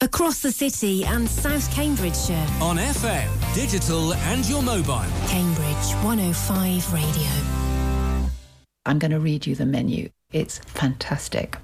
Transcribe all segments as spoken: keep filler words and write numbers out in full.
Across the city and South Cambridgeshire. On F M, digital and your mobile. Cambridge one oh five Radio. I'm going to read you the menu. It's fantastic.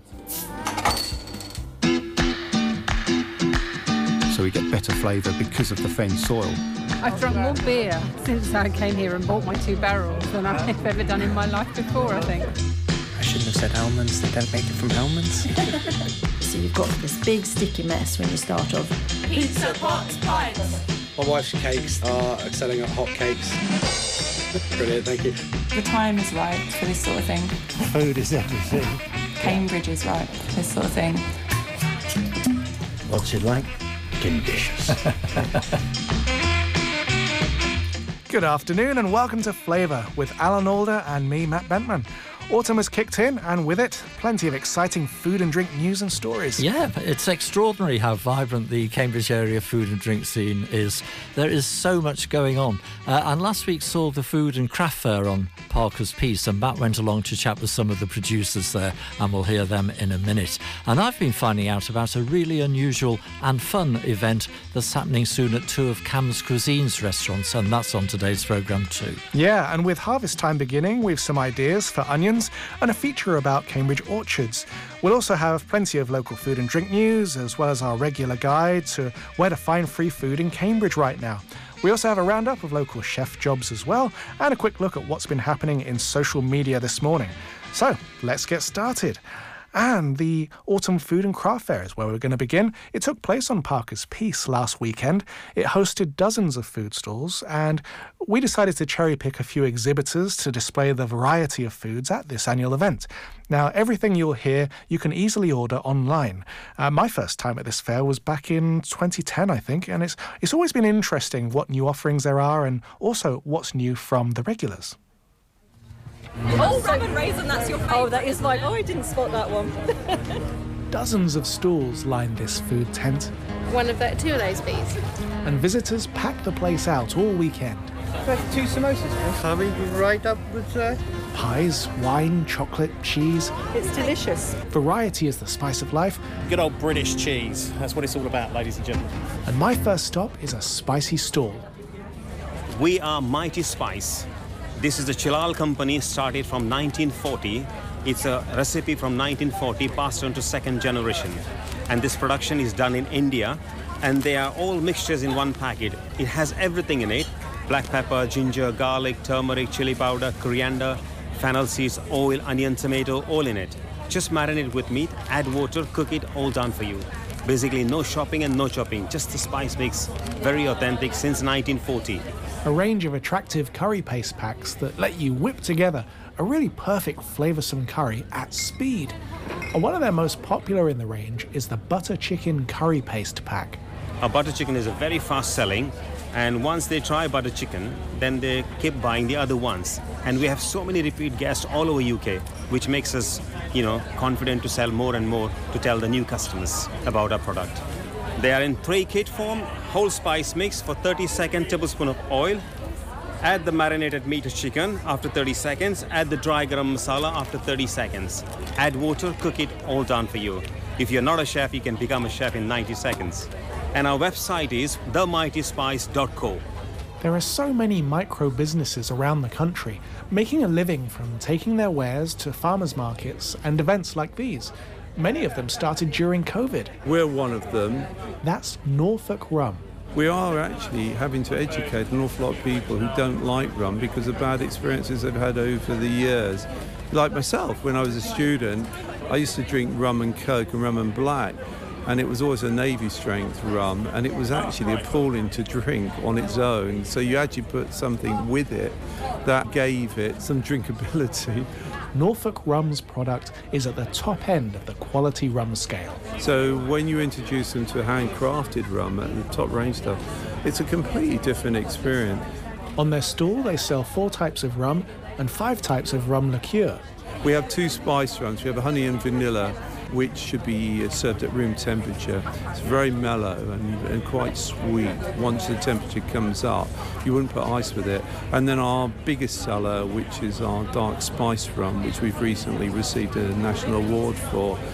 So we get better flavour because of the fen soil. I've drunk more beer since I came here and bought my two barrels than I've ever done in my life before, I think. I shouldn't have said almonds. They don't make it from almonds. So you've got this big sticky mess when you start off. Pizza Pots Pints. My wife's cakes are excelling at hot cakes. Brilliant, thank you. The time is right for this sort of thing. Food is everything. Cambridge is right for this sort of thing. What's it like? Delicious. Good afternoon and welcome to Flavour with Alan Alder and me, Matt Bentman. Autumn has kicked in, and with it, plenty of exciting food and drink news and stories. Yeah, it's extraordinary how vibrant the Cambridge area food and drink scene is. There is so much going on. Uh, and last week saw the Food and Craft Fair on Parker's Piece, and Matt went along to chat with some of the producers there, and we'll hear them in a minute. And I've been finding out about a really unusual and fun event that's happening soon at two of Cam's Cuisine's restaurants, and that's on today's programme too. Yeah, and with harvest time beginning, we've some ideas for onions and a feature about Cambridge orchards. We'll also have plenty of local food and drink news, as well as our regular guide to where to find free food in Cambridge right now. We also have a roundup of local chef jobs as well, and a quick look at what's been happening in social media this morning. So, let's get started. And the Autumn Food and Craft Fair is where we're going to begin. It took place on Parker's Piece last weekend. It hosted dozens of food stalls, and we decided to cherry pick a few exhibitors to display the variety of foods at this annual event. Now, everything you'll hear you can easily order online. Uh, my first time at this fair was back in twenty ten, I think, and it's it's always been interesting what new offerings there are and also what's new from the regulars. Oh, rum and raisin, that's your favourite. Oh, that is mine. Oh, I didn't spot that one. Dozens of stalls line this food tent. One of the, two of those, please. And visitors pack the place out all weekend. Two samosas, coming right up with uh... pies, wine, chocolate, cheese. It's delicious. Variety is the spice of life. Good old British cheese. That's what it's all about, ladies and gentlemen. And my first stop is a spicy stall. We are Mighty Spice. This is the Chilal company, started from nineteen forty. It's a recipe from nineteen forty, passed on to second generation. And this production is done in India, and they are all mixtures in one packet. It has everything in it: black pepper, ginger, garlic, turmeric, chili powder, coriander, fennel seeds, oil, onion, tomato, all in it. Just marinate with meat, add water, cook it, all done for you. Basically, no shopping and no chopping, just the spice mix. Very authentic since nineteen forty. A range of attractive curry paste packs that let you whip together a really perfect flavoursome curry at speed. And one of their most popular in the range is the butter chicken curry paste pack. Our butter chicken is a very fast selling, and once they try butter chicken, then they keep buying the other ones. And we have so many repeat guests all over U K, which makes us, you know, confident to sell more and more to tell the new customers about our product. They are in three kit form, whole spice mix for thirty second tablespoon of oil. Add the marinated meat or chicken after thirty seconds. Add the dry garam masala after thirty seconds. Add water, cook it, all done for you. If you're not a chef, you can become a chef in ninety seconds. And our website is the mighty spice dot co. There are so many micro businesses around the country making a living from taking their wares to farmers markets and events like these. Many of them started during COVID. We're one of them. That's Norfolk Rum. We are actually having to educate an awful lot of people who don't like rum because of bad experiences they've had over the years. Like myself, when I was a student, I used to drink rum and coke and rum and black, and it was always a Navy strength rum, and it was actually appalling to drink on its own. So you actually put something with it that gave it some drinkability. Norfolk Rum's product is at the top end of the quality rum scale. So when you introduce them to handcrafted rum at the top range stuff, it's a completely different experience. On their stall, they sell four types of rum and five types of rum liqueur. We have two spice rums. We have a honey and vanilla, which should be served at room temperature. It's very mellow and, and quite sweet. Once the temperature comes up, you wouldn't put ice with it. And then our biggest seller, which is our dark spice rum, which we've recently received a national award for.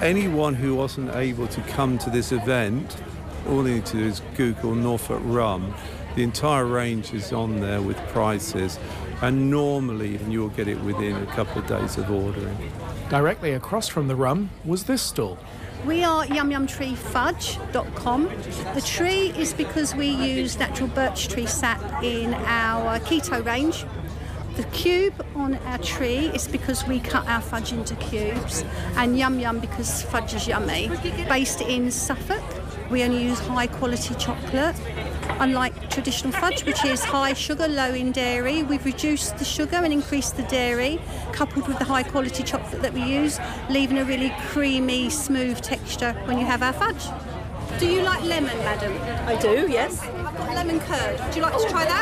Anyone who wasn't able to come to this event, all they need to do is Google Norfolk Rum. The entire range is on there with prices, and normally you'll get it within a couple of days of ordering. Directly across from the rum was this stall. We are yum yum tree fudge dot com. The tree is because we use natural birch tree sap in our keto range. The cube on our tree is because we cut our fudge into cubes, and yum yum because fudge is yummy. Based in Suffolk, we only use high quality chocolate. Unlike traditional fudge, which is high sugar, low in dairy, we've reduced the sugar and increased the dairy, coupled with the high quality chocolate that we use, leaving a really creamy, smooth texture when you have our fudge. Do you like lemon, madam? I do, yes. I've got lemon curd. Would you like to try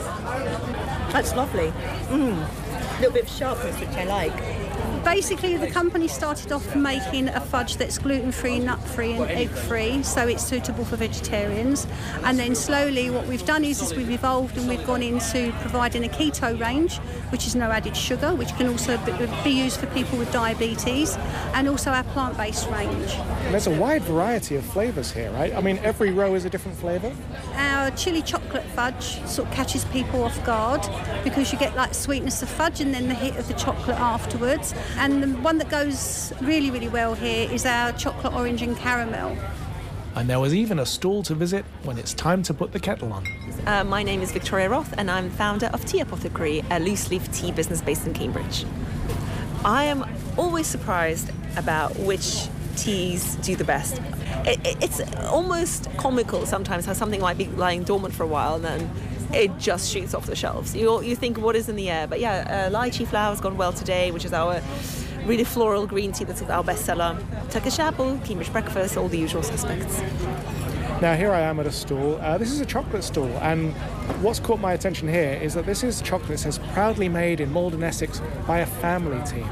that? That's lovely. Mm. A little bit of sharpness, which I like. Basically, the company started off making a fudge that's gluten-free, nut-free and egg-free, so it's suitable for vegetarians. And then slowly what we've done is, is we've evolved and we've gone into providing a keto range, which is no added sugar, which can also be used for people with diabetes, and also our plant-based range. There's a wide variety of flavours here, right? I mean, every row is a different flavour? Our chili chocolate fudge sort of catches people off guard because you get like sweetness of fudge and then the hit of the chocolate afterwards. And the one that goes really, really well here is our chocolate orange and caramel. And there was even a stall to visit when it's time to put the kettle on. Uh, my name is Victoria Roth and I'm founder of Tea Apothecary, a loose-leaf tea business based in Cambridge. I am always surprised about which teas do the best. It, it, it's almost comical sometimes how something might be lying dormant for a while and then it just shoots off the shelves. You you think, what is in the air? But yeah, uh, lychee flower's gone well today, which is our really floral green tea that's our bestseller. Turkish apple, Cambridge breakfast, all the usual suspects. Now here I am at a stall. Uh, this is a chocolate stall, and what's caught my attention here is that this is chocolate that says proudly made in Malden, Essex by a family team.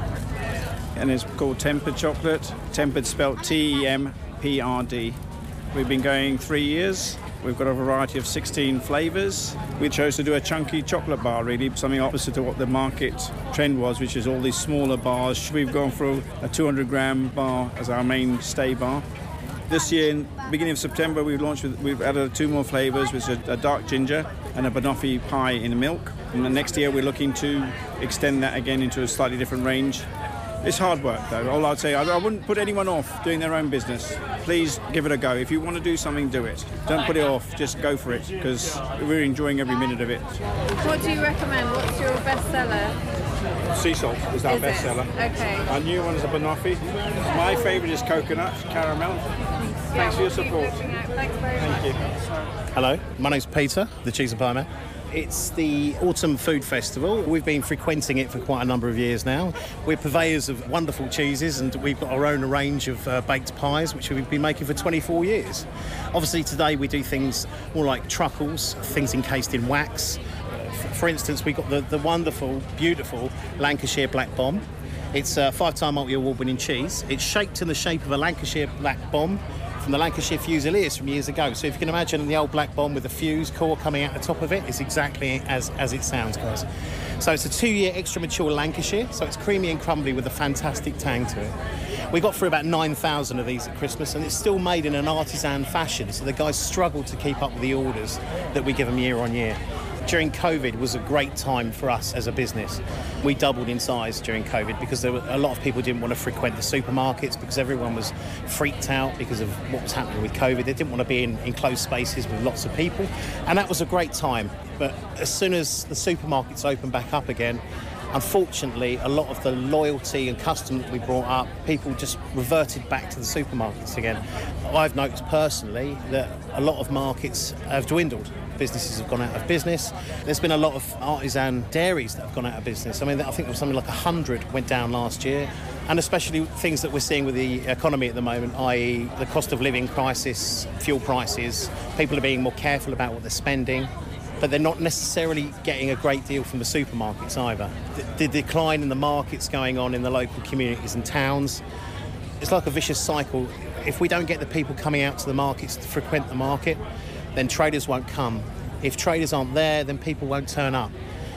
And it's called Tempered Chocolate. Tempered spelt T E M P R D. We've been going three years. We've got a variety of sixteen flavours. We chose to do a chunky chocolate bar, really, something opposite to what the market trend was, which is all these smaller bars. We've gone for a two hundred gram bar as our mainstay bar. This year, in the beginning of September, we've launched. With, we've added two more flavours, which are a dark ginger and a banoffee pie in milk. And the next year, we're looking to extend that again into a slightly different range. It's hard work, though. All I'd say, I, I wouldn't put anyone off doing their own business. Please give it a go. If you want to do something, do it. Don't put it off. Just go for it, because we're enjoying every minute of it. What do you recommend? What's your bestseller? Sea salt is our is bestseller. Okay. Our new one is a banoffee. My favourite is coconut caramel. Thanks for your support. Thanks very much. Thank you. Hello, my name's Peter, the Cheese and Pie Man. It's the Autumn Food Festival. We've been frequenting it for quite a number of years now. We're purveyors of wonderful cheeses, and we've got our own range of uh, baked pies, which we've been making for twenty-four years. Obviously today we do things more like truffles, things encased in wax. Uh, for, for instance, we've got the, the wonderful, beautiful Lancashire Black Bomb. It's a five-time multi-award winning cheese. It's shaped in the shape of a Lancashire Black Bomb from the Lancashire Fusiliers from years ago. So if you can imagine the old black bomb with the fuse core coming out the top of it, it's exactly as, as it sounds, guys. So it's a two-year extra mature Lancashire, so it's creamy and crumbly with a fantastic tang to it. We got through about nine thousand of these at Christmas, and it's still made in an artisan fashion, so the guys struggle to keep up with the orders that we give them year on year. During COVID was a great time for us as a business. We doubled in size during COVID because there were a lot of people didn't want to frequent the supermarkets because everyone was freaked out because of what was happening with COVID. They didn't want to be in enclosed spaces with lots of people, and that was a great time. But as soon as the supermarkets opened back up again, unfortunately, a lot of the loyalty and custom that we brought up, people just reverted back to the supermarkets again. I've noticed personally that a lot of markets have dwindled. Businesses have gone out of business. There's been a lot of artisan dairies that have gone out of business. I mean, I think there was something like one hundred went down last year. And especially things that we're seeing with the economy at the moment, that is the cost of living crisis, fuel prices. People are being more careful about what they're spending, but they're not necessarily getting a great deal from the supermarkets either. The, the decline in the markets going on in the local communities and towns, it's like a vicious cycle. If we don't get the people coming out to the markets to frequent the market, then traders won't come. If traders aren't there, then people won't turn up.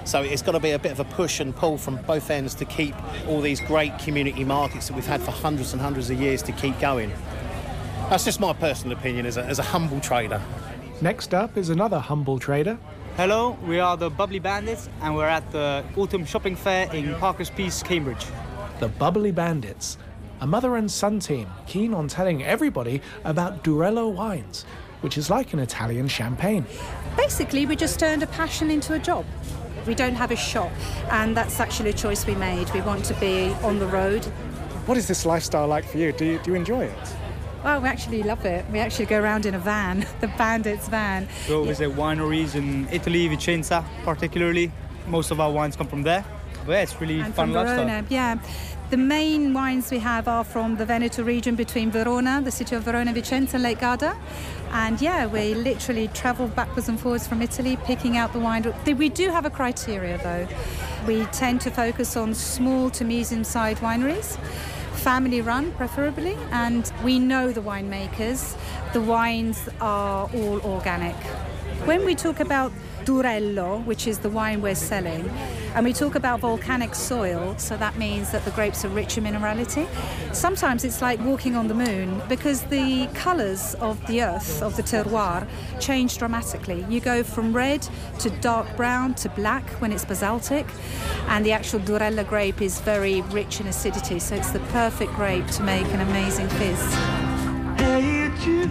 So it's got to be a bit of a push and pull from both ends to keep all these great community markets that we've had for hundreds and hundreds of years to keep going. That's just my personal opinion as a, as a humble trader. Next up is another humble trader. Hello, we are the Bubbly Bandits and we're at the Autumn Shopping Fair in Parker's Piece, Cambridge. The Bubbly Bandits, a mother and son team keen on telling everybody about Durello wines, which is like an Italian champagne. Basically, we just turned a passion into a job. We don't have a shop, and that's actually a choice we made. We want to be on the road. What is this lifestyle like for you? Do you, do you enjoy it? Well, we actually love it. We actually go around in a van, the Bandits van. We go visit wineries in Italy, Vicenza particularly. Most of our wines come from there. But yeah, it's really and fun from lifestyle. Verona, yeah. The main wines we have are from the Veneto region between Verona, the city of Verona, Vicenza, Lake Garda. And yeah, we literally travel backwards and forwards from Italy, picking out the wine. We do have a criteria though. We tend to focus on small to medium-sized wineries, family run preferably, and we know the winemakers. The wines are all organic. When we talk about Durello, which is the wine we're selling, and we talk about volcanic soil, so that means that the grapes are rich in minerality. Sometimes it's like walking on the moon because the colours of the earth, of the terroir, change dramatically. You go from red to dark brown to black when it's basaltic, and the actual Durello grape is very rich in acidity, so it's the perfect grape to make an amazing fizz. Hey, you,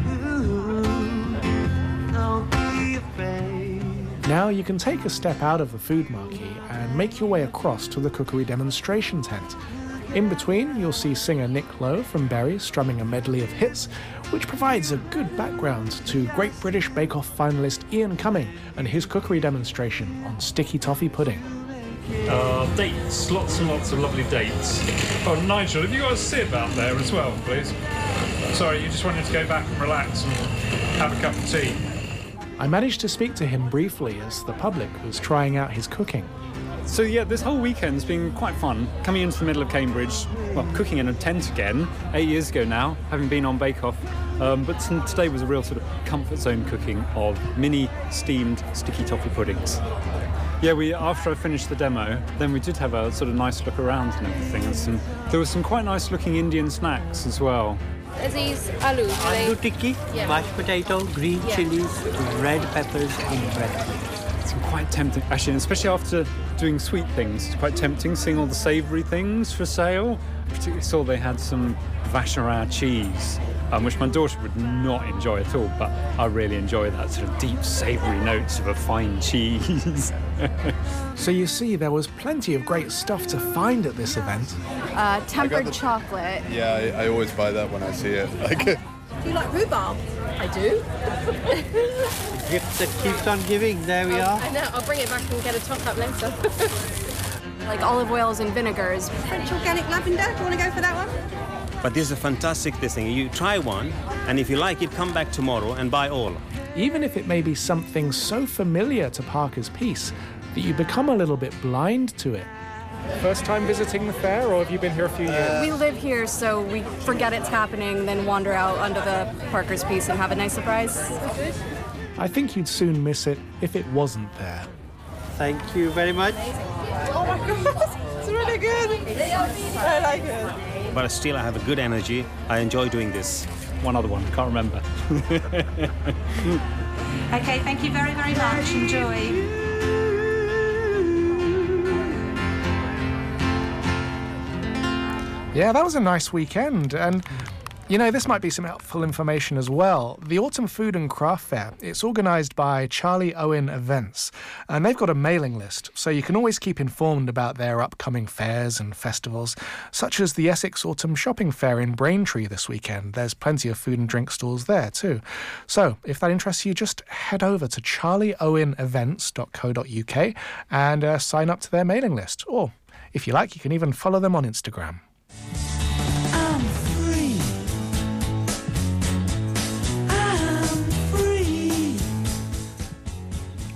don't be afraid. Now you can take a step out of the food marquee and make your way across to the cookery demonstration tent. In between, you'll see singer Nick Lowe from Bury strumming a medley of hits, which provides a good background to Great British Bake Off finalist Ian Cumming and his cookery demonstration on sticky toffee pudding. Uh, dates, lots and lots of lovely dates. Oh, Nigel, have you got a sieve out there as well, please? Sorry, you just wanted to go back and relax and have a cup of tea. I managed to speak to him briefly as the public was trying out his cooking. So yeah, this whole weekend's been quite fun. Coming into the middle of Cambridge, well, cooking in a tent again, eight years ago now, having been on Bake Off. Um, but today was a real sort of comfort zone cooking of mini steamed sticky toffee puddings. Yeah, we after I finished the demo, then we did have a sort of nice look around and everything. And some, there were some quite nice looking Indian snacks as well. Are these aloo? Aloo tikki, yeah. Mashed potato, green yeah. chilies, red peppers, and bread. It's quite tempting, actually, and especially after doing sweet things. It's quite tempting seeing all the savoury things for sale. I particularly saw they had some Vacherin cheese, um, which my daughter would not enjoy at all, but I really enjoy that sort of deep savoury notes of a fine cheese. So you see, there was plenty of great stuff to find at this event. Uh, tempered the, chocolate. Yeah, I, I always buy that when I see it. Like, do you like rhubarb? I do. The gift that keeps on giving, there we oh, are. I know, I'll bring it back and get a top up later. Like olive oils and vinegars. French organic lavender, do you want to go for that one? But this is a fantastic thing. You try one, and if you like it, come back tomorrow and buy all. Even if it may be something so familiar to Parker's Piece that you become a little bit blind to it. First time visiting the fair, or have you been here a few years? We live here, so we forget it's happening, then wander out under the Parker's Piece and have a nice surprise. I think you'd soon miss it if it wasn't there. Thank you very much. Oh my God, it's really good. I like it. But still, I have a good energy. I enjoy doing this. One other one, can't remember. Okay, thank you very, very much. Enjoy. Yeah, that was a nice weekend, and you know, this might be some helpful information as well. The Autumn Food and Craft Fair, it's organised by Charlie Owen Events, and they've got a mailing list, so you can always keep informed about their upcoming fairs and festivals, such as the Essex Autumn Shopping Fair in Braintree this weekend. There's plenty of food and drink stalls there too. So, if that interests you, just head over to charlie owen events dot co dot uk and uh, sign up to their mailing list. Or, if you like, you can even follow them on Instagram. I'm free. I'm free.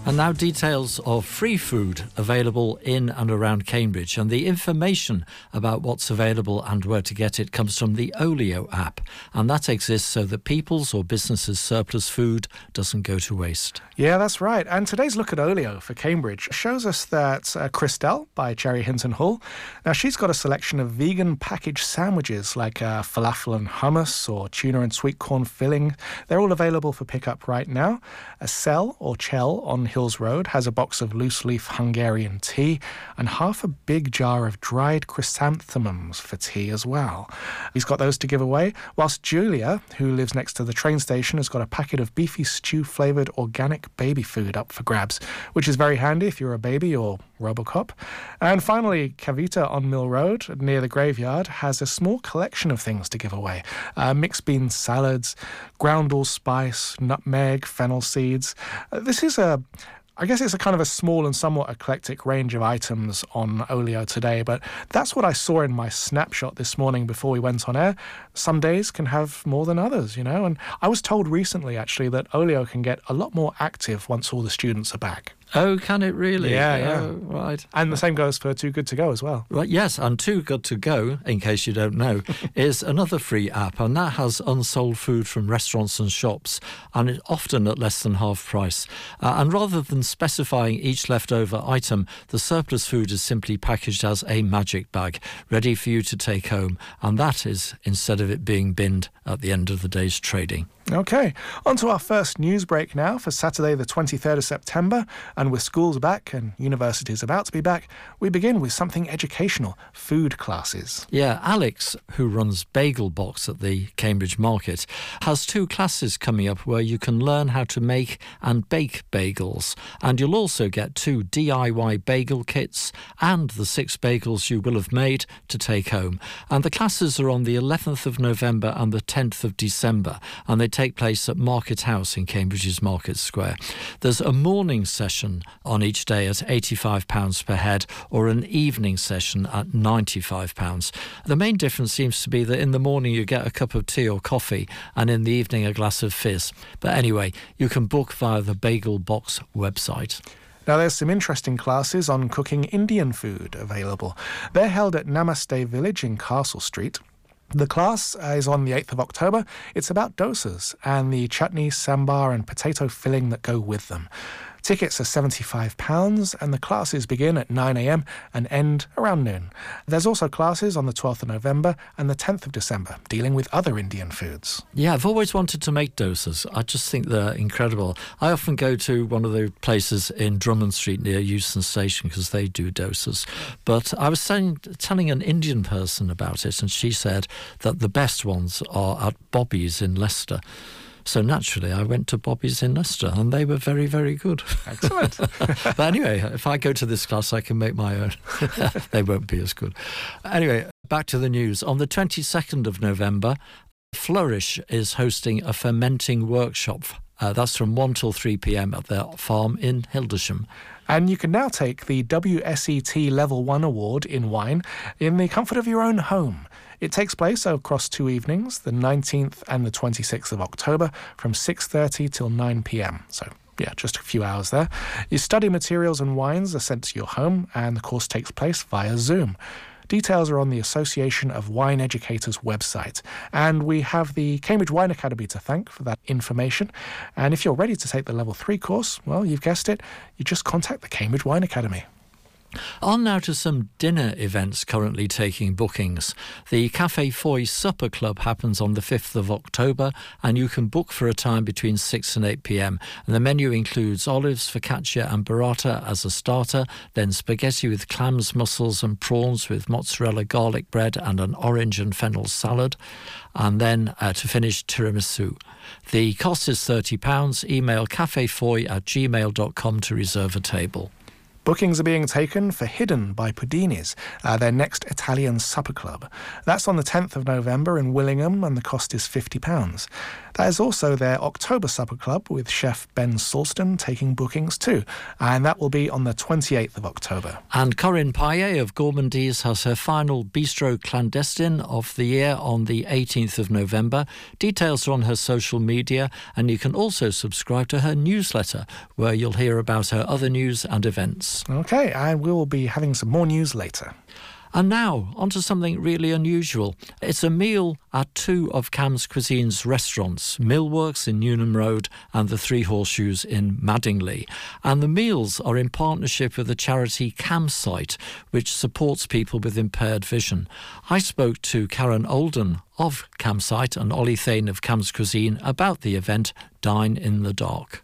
And now details of free food available in and around Cambridge. And the information about what's available and where to get it comes from the Olio app. And that exists so that people's or businesses' surplus food doesn't go to waste. Yeah, that's right. And today's look at Olio for Cambridge shows us that uh, Christelle by Cherry Hinton Hall, now she's got a selection of vegan packaged sandwiches like uh, falafel and hummus or tuna and sweet corn filling. They're all available for pickup right now. A Cell or Chell on Hills Road has a box of loose leaf Hungarian tea and half a big jar of dried chrysanthemums for tea as well. He's got those to give away, whilst Julia, who lives next to the train station, has got a packet of beefy stew flavoured organic baby food up for grabs, which is very handy if you're a baby or Robocop. And finally, Kavita on Mill Road, near the graveyard, has a small collection of things to give away. Uh, mixed bean salads, ground allspice, nutmeg, fennel seeds. Uh, this is a... I guess it's a kind of a small and somewhat eclectic range of items on Olio today, but that's what I saw in my snapshot this morning before we went on air. Some days can have more than others, you know, and I was told recently, actually, that Olio can get a lot more active once all the students are back. Oh, can it really? Yeah, yeah. Oh, right. And the same goes for Too Good To Go as well. Right, yes, and Too Good To Go, in case you don't know, is another free app, and that has unsold food from restaurants and shops, and it's often at less than half price. Uh, and rather than specifying each leftover item, the surplus food is simply packaged as a magic bag, ready for you to take home, and that is instead of it being binned at the end of the day's trading. OK, on to our first news break now for Saturday the twenty-third of September. And with schools back and universities about to be back, we begin with something educational, food classes. Yeah, Alex, who runs Bagel Box at the Cambridge Market, has two classes coming up where you can learn how to make and bake bagels. And you'll also get two D I Y bagel kits and the six bagels you will have made to take home. And the classes are on the eleventh of November and the tenth of December, and they take place at Market House in Cambridge's Market Square. There's a morning session on each day at eighty-five pounds per head or an evening session at ninety-five pounds. The main difference seems to be that in the morning you get a cup of tea or coffee and in the evening a glass of fizz. But anyway, you can book via the Bagel Box website. Now, there's some interesting classes on cooking Indian food available. They're held at Namaste Village in Castle Street. The class is on the eighth of October. It's about dosas and the chutney, sambar and potato filling that go with them. Tickets are seventy-five pounds and the classes begin at nine a m and end around noon. There's also classes on the twelfth of November and the tenth of December dealing with other Indian foods. Yeah, I've always wanted to make dosas. I just think they're incredible. I often go to one of the places in Drummond Street near Euston Station because they do dosas. But I was saying, telling an Indian person about it and she said that the best ones are at Bobby's in Leicester. So naturally, I went to Bobby's in Leicester, and they were very, very good. Excellent. But anyway, if I go to this class, I can make my own. They won't be as good. Anyway, back to the news. On the twenty-second of November, Flourish is hosting a fermenting workshop. Uh, that's from one till three p m at their farm in Hildersham. And you can now take the W S E T Level one Award in wine in the comfort of your own home. It takes place across two evenings, the nineteenth and the twenty-sixth of October, from six thirty till nine p m. So, yeah, just a few hours there. Your study materials and wines are sent to your home, and the course takes place via Zoom. Details are on the Association of Wine Educators website. And we have the Cambridge Wine Academy to thank for that information. And if you're ready to take the Level three course, well, you've guessed it, you just contact the Cambridge Wine Academy. On now to some dinner events currently taking bookings. The Café Foy Supper Club happens on the fifth of October and you can book for a time between six and eight p m. And the menu includes olives, focaccia and burrata as a starter, then spaghetti with clams, mussels and prawns with mozzarella garlic bread and an orange and fennel salad. And then uh, to finish, tiramisu. The cost is thirty pounds. Email cafefoy at gmail dot com to reserve a table. Bookings are being taken for Hidden by Pudini's, uh, their next Italian supper club. That's on the tenth of November in Willingham and the cost is fifty pounds. That is also their October Supper Club with chef Ben Salston taking bookings too. And that will be on the twenty-eighth of October. And Corinne Paillet of Gourmandise has her final Bistro Clandestine of the year on the eighteenth of November. Details are on her social media, and you can also subscribe to her newsletter, where you'll hear about her other news and events. OK, and we'll be having some more news later. And now, on to something really unusual. It's a meal at two of Cam's Cuisine's restaurants, Millworks in Newnham Road and the Three Horseshoes in Madingley. And the meals are in partnership with the charity Camsight, which supports people with impaired vision. I spoke to Karen Olden of Camsight and Ollie Thane of Cam's Cuisine about the event Dine in the Dark.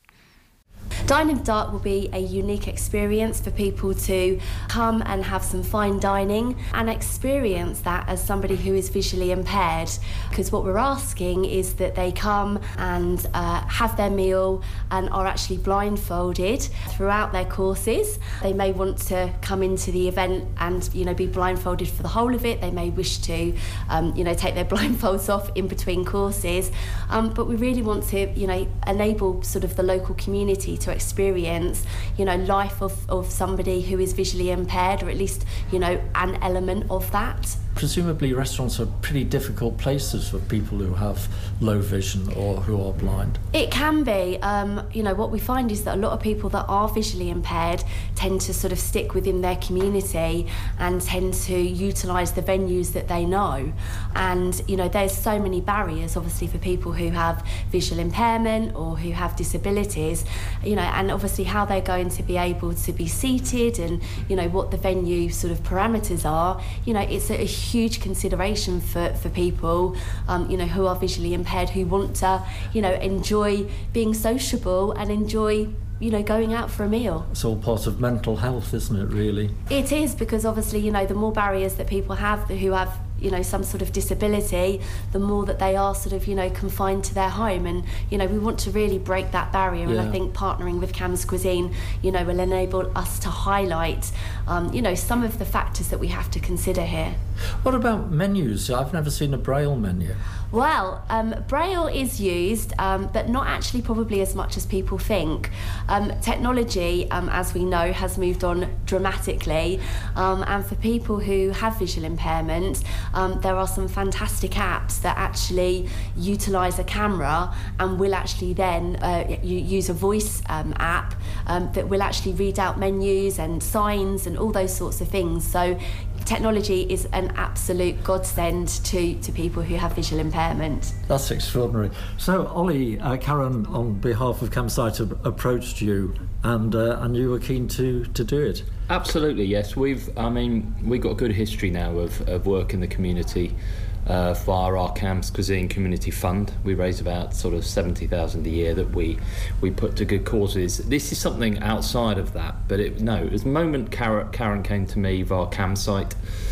Dine in the Dark will be a unique experience for people to come and have some fine dining and experience that as somebody who is visually impaired, because what we're asking is that they come and uh, have their meal and are actually blindfolded throughout their courses. They may want to come into the event and, you know, be blindfolded for the whole of it. They may wish to, um, you know, take their blindfolds off in between courses. Um, but we really want to, you know, enable sort of the local community to experience, you know, life of, of somebody who is visually impaired, or at least, you know, an element of that. Presumably restaurants are pretty difficult places for people who have low vision or who are blind. It can be. Um, you know, what we find is that a lot of people that are visually impaired tend to sort of stick within their community and tend to utilise the venues that they know. And, you know, there's so many barriers, obviously, for people who have visual impairment or who have disabilities, you know, and obviously how they're going to be able to be seated and, you know, what the venue sort of parameters are. You know, it's a, a huge consideration for, for people, um, you know, who are visually impaired, who want to, you know, enjoy being sociable and enjoy, you know, going out for a meal. It's all part of mental health, isn't it, really? It is, because obviously, you know, the more barriers that people have who have, you know, some sort of disability, the more that they are sort of, you know, confined to their home. And, you know, we want to really break that barrier. Yeah. And I think partnering with Cam's Cuisine, you know, will enable us to highlight, um, you know, some of the factors that we have to consider here. What about menus? I've never seen a Braille menu. Well, um, Braille is used, um, but not actually probably as much as people think. Um, technology, um, as we know, has moved on dramatically, um, and for people who have visual impairment, um, there are some fantastic apps that actually utilise a camera and will actually then uh, you use a voice um, app um, that will actually read out menus and signs and all those sorts of things. So technology is an absolute godsend to, to people who have visual impairment. That's extraordinary. So, Ollie, uh, Karen, on behalf of Camsight, approached you, and uh, and you were keen to, to do it. Absolutely, yes. We've, I mean, we've got a good history now of, of work in the community uh, via our Cam's Cuisine Community Fund. We raise about sort of seventy thousand a year that we we put to good causes. This is something outside of that, but it, no, it was the moment Karen, Karen came to me via Camsight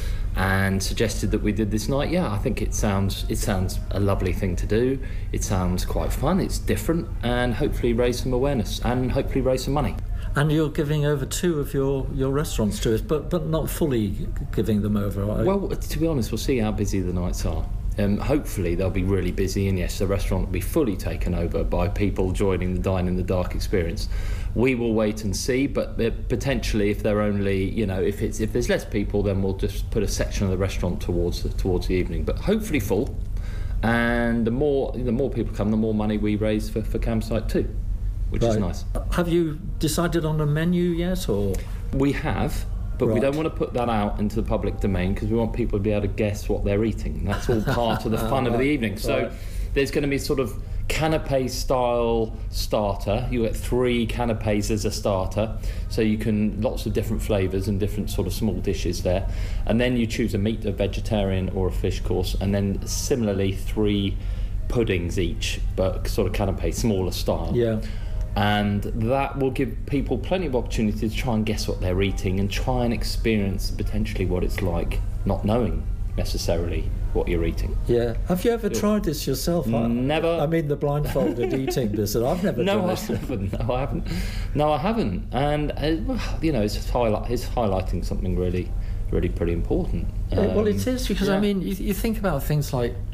and suggested that we did this night. Yeah, I think it sounds it sounds a lovely thing to do. It sounds quite fun. It's different, and hopefully raise some awareness and hopefully raise some money. And you're giving over two of your, your restaurants to us, but but not fully giving them over, are you? Well, to be honest, we'll see how busy the nights are. Um, hopefully they'll be really busy, and yes, the restaurant will be fully taken over by people joining the Dine in the Dark experience. We will wait and see, but potentially if they're only, you know, if it's if there's less people, then we'll just put a section of the restaurant towards the, towards the evening. But hopefully full, and the more the more people come, the more money we raise for, for Camsight too, which right. is nice. Have you decided on a menu yet, or? We have. But right. we don't want to put that out into the public domain because we want people to be able to guess what they're eating. That's all part of the fun right. of the evening. So right. there's going to be sort of canapé style starter. You get three canapés as a starter, so you can lots of different flavours and different sort of small dishes there. And then you choose a meat, a vegetarian or a fish course, and then similarly three puddings each, but sort of canapé, smaller style. Yeah. And that will give people plenty of opportunity to try and guess what they're eating and try and experience potentially what it's like not knowing necessarily what you're eating. Yeah. Have you ever yeah. tried this yourself? Never. I mean, the blindfolded eating this, and I've never no, done I it. haven't. No, I haven't. No, I haven't. And, uh, you know, it's, highlight, it's highlighting something really, really pretty important. Um, well, it is, because, yeah. I mean, you, you think about things like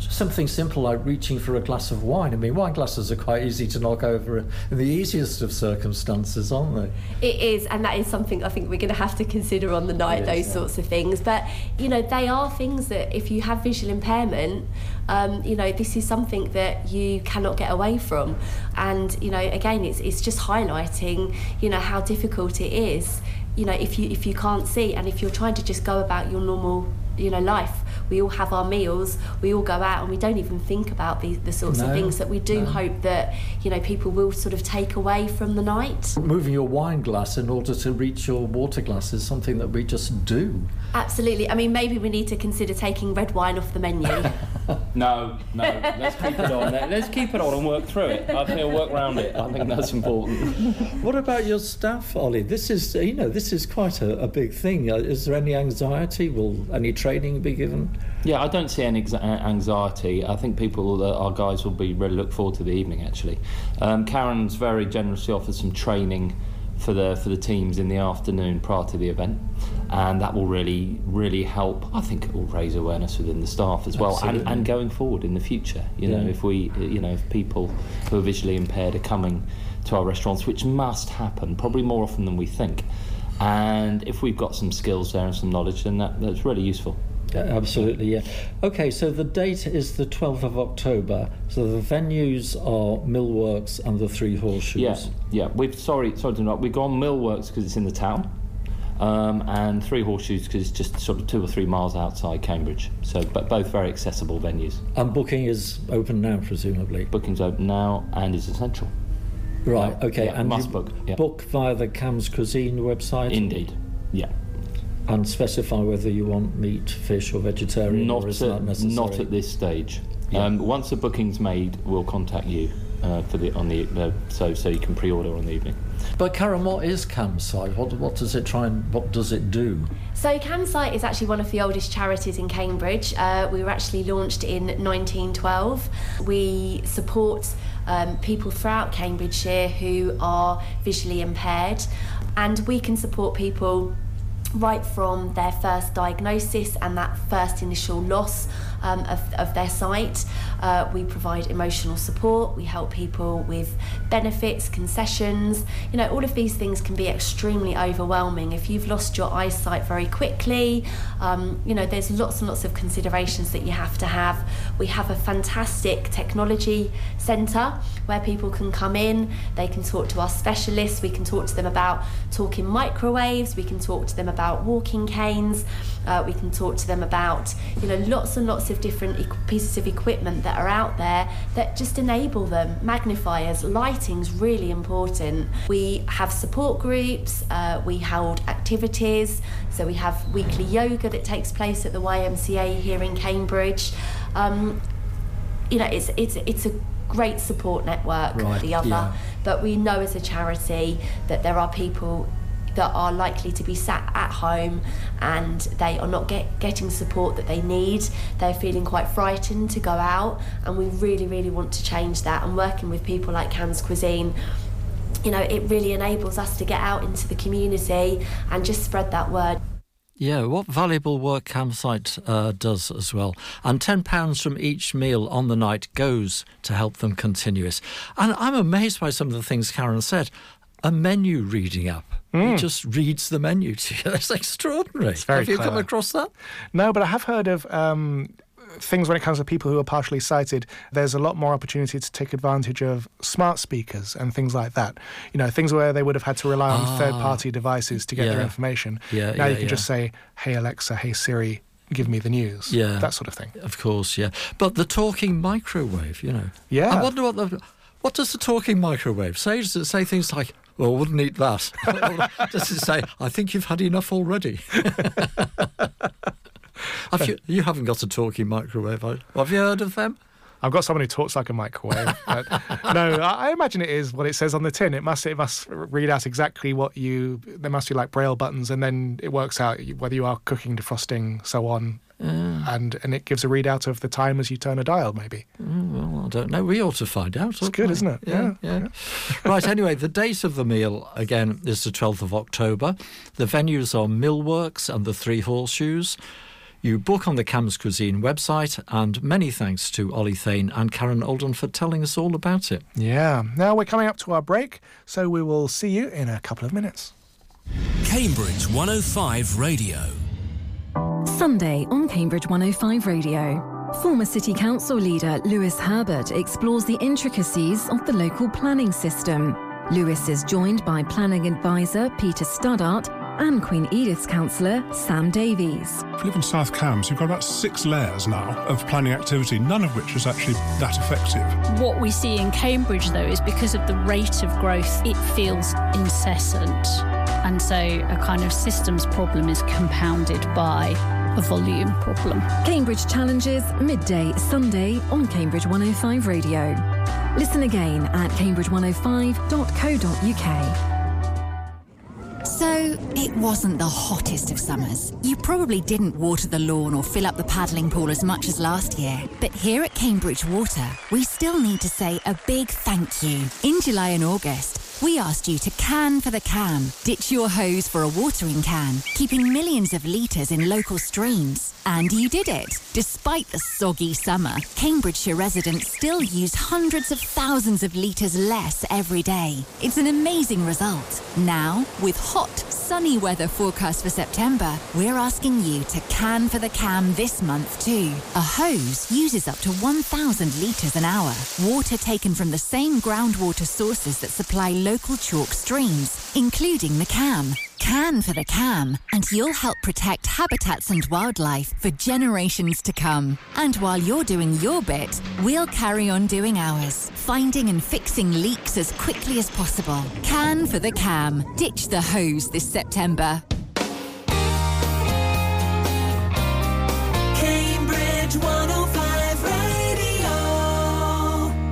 something simple like reaching for a glass of wine. I mean, wine glasses are quite easy to knock over in the easiest of circumstances, aren't they? It is, and that is something I think we're going to have to consider on the night, It is, those yeah. sorts of things. But, you know, they are things that if you have visual impairment, um, you know, this is something that you cannot get away from. And, you know, again, it's it's just highlighting, you know, how difficult it is, you know, if you if you can't see, and if you're trying to just go about your normal, you know, life. We all have our meals, we all go out, and we don't even think about the, the sorts No, of things that we do no. hope that, you know, people will sort of take away from the night. Moving your wine glass in order to reach your water glass is something that we just do. Absolutely. I mean, maybe we need to consider taking red wine off the menu. No, no, let's keep it on. Let's keep it on and work through it. I think we'll work around it. I think that's important. What about your staff, Ollie? This is, you know, this is quite a, a big thing. Uh, Is there any anxiety? Will any training be given? Yeah, I don't see any exa- anxiety. I think people, uh, our guys, will be really look forward to the evening. Actually, um, Karen's very generously offered some training for the for the teams in the afternoon prior to the event, and that will really really help. I think it will raise awareness within the staff as well, and, Absolutely. and going forward in the future. You know, Yeah. if we, you know, if people who are visually impaired are coming to our restaurants, which must happen probably more often than we think, and if we've got some skills there and some knowledge, then that, that's really useful. Yeah, absolutely, yeah. Okay, so the date is the twelfth of October. So the venues are Millworks and the Three Horseshoes. Yeah, yeah. We've sorry, sorry to interrupt. We've gone Millworks because it's in the town, um, and Three Horseshoes because it's just sort of two or three miles outside Cambridge. So, but both very accessible venues. And booking is open now, presumably. Booking's open now and is essential. Right. Yeah, Okay. yeah, and must you book. Yeah. Book via the Cam's Cuisine website. Indeed. Yeah. And specify whether you want meat, fish, or vegetarian. Not or is at, that necessary? not at this stage. Um, once the booking's made, we'll contact you uh, for the on the uh, so so you can pre-order on the evening. But Karen, what is Campsite? What what does it try and what does it do? So Campsite is actually one of the oldest charities in Cambridge. Uh, we were actually launched in nineteen twelve. We support um, people throughout Cambridgeshire who are visually impaired, and we can support people right from their first diagnosis and that first initial loss um, of, of their sight. Uh, we provide emotional support, we help people with benefits, concessions. You know, all of these things can be extremely overwhelming. If you've lost your eyesight very quickly, um, you know, there's lots and lots of considerations that you have to have. We have a fantastic technology centre where people can come in, they can talk to our specialists, we can talk to them about talking microwaves, we can talk to them about about walking canes, uh, we can talk to them about, you know, lots and lots of different e- pieces of equipment that are out there that just enable them. Magnifiers, lighting's really important. We have support groups, uh, we hold activities, so we have weekly yoga that takes place at the Y M C A here in Cambridge. Um, you know, it's it's it's a great support network, Right, the other, yeah. but we know as a charity that there are people that are likely to be sat at home and they are not get, getting support that they need. They're feeling quite frightened to go out, and we really, really want to change that. And working with people like Cam's Cuisine, you know, it really enables us to get out into the community and just spread that word. Yeah, what valuable work Campsite uh, does as well. And ten pounds from each meal on the night goes to help them continue it. And I'm amazed by some of the things Karen said. A menu reading app. Mm. It just reads the menu to you. That's extraordinary. It's very Have you come clever. across that? No, but I have heard of um, things when it comes to people who are partially sighted. There's a lot more opportunity to take advantage of smart speakers and things like that. You know, things where they would have had to rely on Ah. third-party devices to get Yeah. their information. Yeah, now yeah, you can yeah. just say, "Hey Alexa, hey Siri, give me the news." Yeah. That sort of thing. Of course, yeah. But the talking microwave, you know. Yeah. I wonder what the... What does the talking microwave say? Does it say things like, well, I wouldn't eat that? Or does it say, I think you've had enough already? have you, you haven't got a talking microwave, have have you heard of them? I've got someone who talks like a microwave. But no, I I imagine it is what it says on the tin. It must it must read out exactly what you... There must be like braille buttons, and then it works out whether you are cooking, defrosting, so on. Yeah. And and it gives a readout of the time as you turn a dial, maybe. Mm, well, I don't know. We ought to find out. It's good, isn't it? Yeah, yeah. Right, anyway, the date of the meal, again, is the twelfth of October. The venues are Millworks and the Three Horseshoes. You book on the Cam's Cuisine website, and many thanks to Ollie Thane and Karen Olden for telling us all about it. Yeah. Now we're coming up to our break, so we will see you in a couple of minutes. Cambridge one oh five Radio. Sunday on Cambridge one oh five Radio. Former City Council leader Lewis Herbert explores the intricacies of the local planning system. Lewis is joined by planning advisor Peter Studdart and Queen Edith's councillor Sam Davies. If you live in South Cambs, you've got about six layers now of planning activity, none of which is actually that effective. What we see in Cambridge, though, is because of the rate of growth, it feels incessant. And so a kind of systems problem is compounded by a volume problem. Cambridge Challenges, midday Sunday on Cambridge one oh five Radio. Listen again at cambridge one oh five dot co dot uk. So, it wasn't the hottest of summers. You probably didn't water the lawn or fill up the paddling pool as much as last year. But here at Cambridge Water, we still need to say a big thank you. In July and August, we asked you to can for the cam. Ditch your hose for a watering can, keeping millions of litres in local streams. And you did it. Despite the soggy summer, Cambridgeshire residents still use hundreds of thousands of litres less every day. It's an amazing result. Now, with hot, sunny weather forecast for September, we're asking you to can for the cam this month too. A hose uses up to one thousand litres an hour. Water taken from the same groundwater sources that supply local chalk streams, including the cam. Can for the cam, and you'll help protect habitats and wildlife for generations to come. And while you're doing your bit, we'll carry on doing ours, finding and fixing leaks as quickly as possible. Can for the cam. Ditch the hose this September. Cambridge one oh five Radio.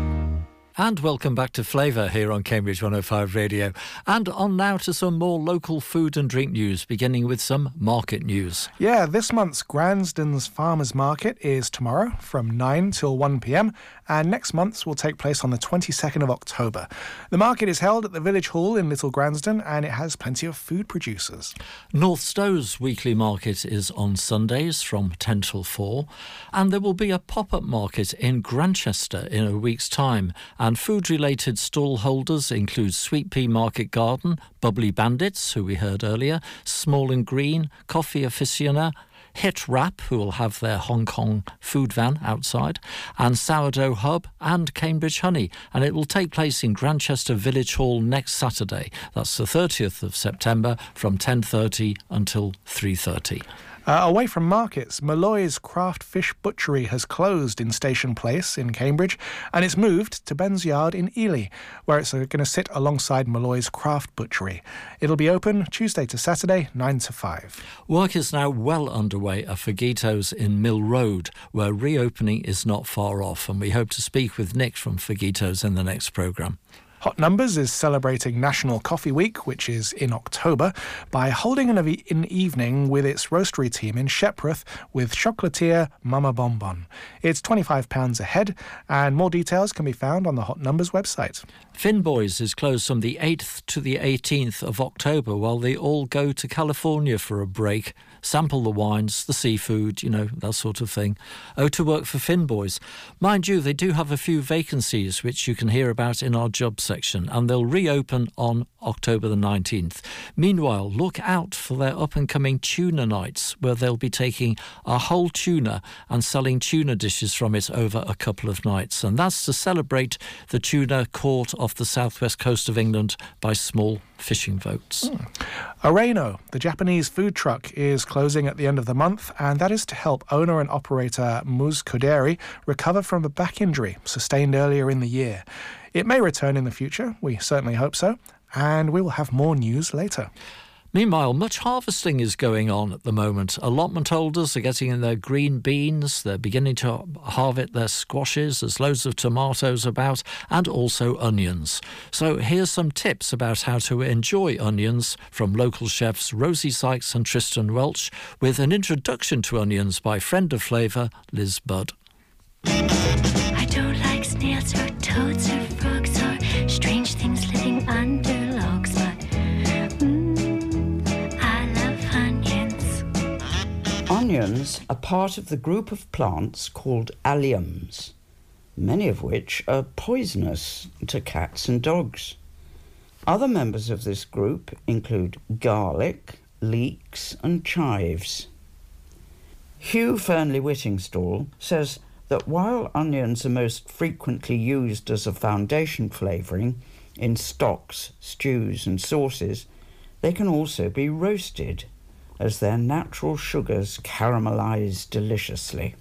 And welcome back to Flavour here on Cambridge one oh five Radio. And on now to some more local food and drink news, beginning with some market news. Yeah, this month's Gransden's Farmers Market is tomorrow from nine till one p m, and next month's will take place on the twenty-second of October. The market is held at the Village Hall in Little Gransden, and it has plenty of food producers. North Stowe's weekly market is on Sundays from ten till four, and there will be a pop-up market in Grantchester in a week's time. And food-related stall holders include Sweet Pea Market Garden, Bubbly Bandits, who we heard earlier, Small and Green, Coffee Aficionado, Hit Wrap, who will have their Hong Kong food van outside, and Sourdough Hub and Cambridge Honey. And it will take place in Grantchester Village Hall next Saturday. That's the thirtieth of September from ten thirty until three thirty. Uh, away from markets, Malloy's Craft Fish Butchery has closed in Station Place in Cambridge, and it's moved to Ben's Yard in Ely, where it's uh, going to sit alongside Malloy's Craft Butchery. It'll be open Tuesday to Saturday, nine to five. Work is now well underway at Fagito's in Mill Road, where reopening is not far off, and we hope to speak with Nick from Fagito's in the next programme. Hot Numbers is celebrating National Coffee Week, which is in October, by holding an, ev- an evening with its roastery team in Shepworth with chocolatier Mama Bonbon. It's twenty-five pounds a head, and more details can be found on the Hot Numbers website. Finboys is closed from the eighth to the eighteenth of October while they all go to California for a break, sample the wines, the seafood, you know, that sort of thing. Oh, to work for Finboys. Mind you, they do have a few vacancies which you can hear about in our jobs section, and they'll reopen on October the nineteenth. Meanwhile, look out for their up-and-coming tuna nights, where they'll be taking a whole tuna and selling tuna dishes from it over a couple of nights. And that's to celebrate the tuna caught off the southwest coast of England by small fishing boats. Mm. Areno, the Japanese food truck, is closing at the end of the month, and that is to help owner and operator Muz Koderi recover from a back injury sustained earlier in the year. It may return in the future, we certainly hope so, and we will have more news later. Meanwhile, much harvesting is going on at the moment. Allotment holders are getting in their green beans, they're beginning to harvest their squashes, there's loads of tomatoes about, and also onions. So here's some tips about how to enjoy onions from local chefs Rosie Sykes and Tristan Welch, with an introduction to onions by friend of flavour Liz Budd. I don't like snails or toads or frogs or strange things living under logs, but mm, I love onions. Onions are part of the group of plants called alliums, many of which are poisonous to cats and dogs. Other members of this group include garlic, leeks and chives. Hugh Fernley-Whittingstall says that while onions are most frequently used as a foundation flavouring in stocks, stews and sauces, they can also be roasted, as their natural sugars caramelise deliciously.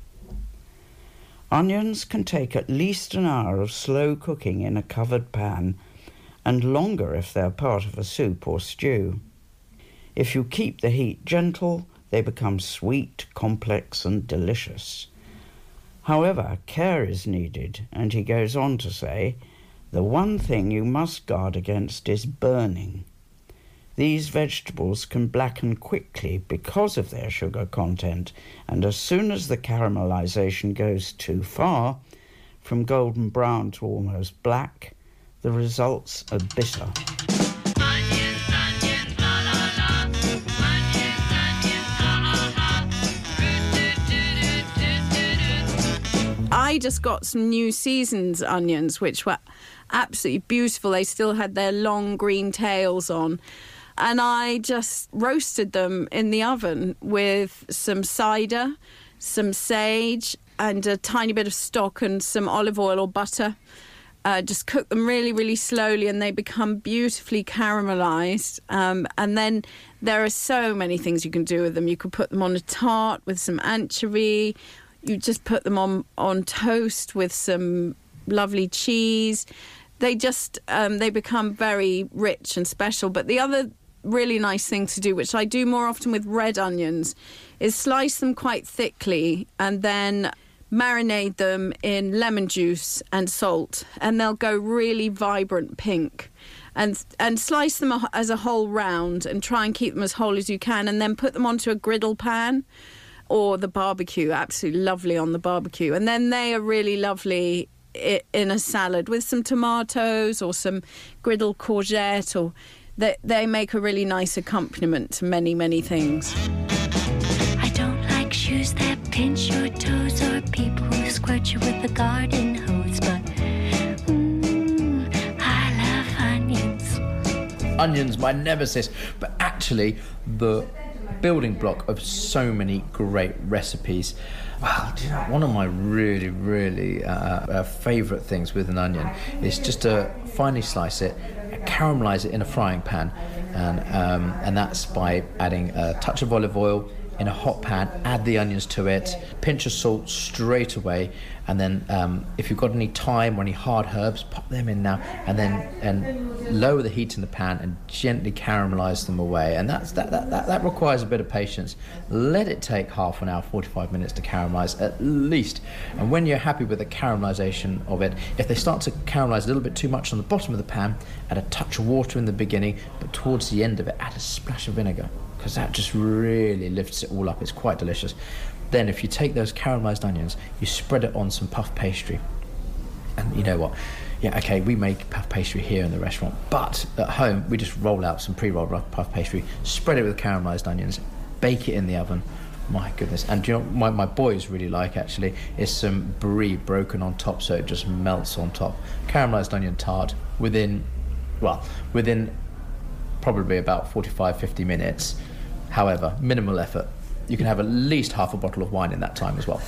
Onions can take at least an hour of slow cooking in a covered pan, and longer if they're part of a soup or stew. If you keep the heat gentle, they become sweet, complex and delicious. However, care is needed, and he goes on to say, the one thing you must guard against is burning. These vegetables can blacken quickly because of their sugar content, and as soon as the caramelization goes too far, from golden brown to almost black, the results are bitter. I just got some New Seasons onions, which were absolutely beautiful. They still had their long green tails on. And I just roasted them in the oven with some cider, some sage, and a tiny bit of stock and some olive oil or butter. Uh, just cook them really, really slowly, and they become beautifully caramelised. Um, and then there are so many things you can do with them. You could put them on a tart with some anchovy. You just put them on, on toast with some lovely cheese. They just, um, they become very rich and special. But the other really nice thing to do, which I do more often with red onions, is slice them quite thickly and then marinate them in lemon juice and salt, and they'll go really vibrant pink. And and slice them as a whole round and try and keep them as whole as you can, and then put them onto a griddle pan or the barbecue. Absolutely lovely on the barbecue. And then they are really lovely in a salad with some tomatoes or some griddle courgette, or They, they make a really nice accompaniment to many, many things. I don't like shoes that pinch your toes or people who squirt you with a garden hose, but mm, I love onions. Onions, my nemesis, but actually the building block of so many great recipes. Well, do you know, one of my really, really uh, uh, favourite things with an onion is just to finely slice it, caramelise it in a frying pan, and um, and that's by adding a touch of olive oil in a hot pan, add the onions to it, pinch of salt straight away, and then um, if you've got any thyme or any hard herbs, pop them in now, and then and lower the heat in the pan and gently caramelise them away. And that's that, that, that, that requires a bit of patience. Let it take half an hour, forty-five minutes to caramelise at least. And when you're happy with the caramelisation of it, if they start to caramelise a little bit too much on the bottom of the pan, add a touch of water in the beginning, but towards the end of it, add a splash of vinegar, because that just really lifts it all up. It's quite delicious. Then if you take those caramelised onions, you spread it on some puff pastry. And you know what? Yeah, okay, we make puff pastry here in the restaurant, but at home we just roll out some pre-rolled puff pastry, spread it with caramelised onions, bake it in the oven. My goodness. And do you know what my, my boys really like, actually, is some brie broken on top, so it just melts on top. Caramelised onion tart within, well, within probably about forty-five, fifty minutes. However, minimal effort. You can have at least half a bottle of wine in that time as well.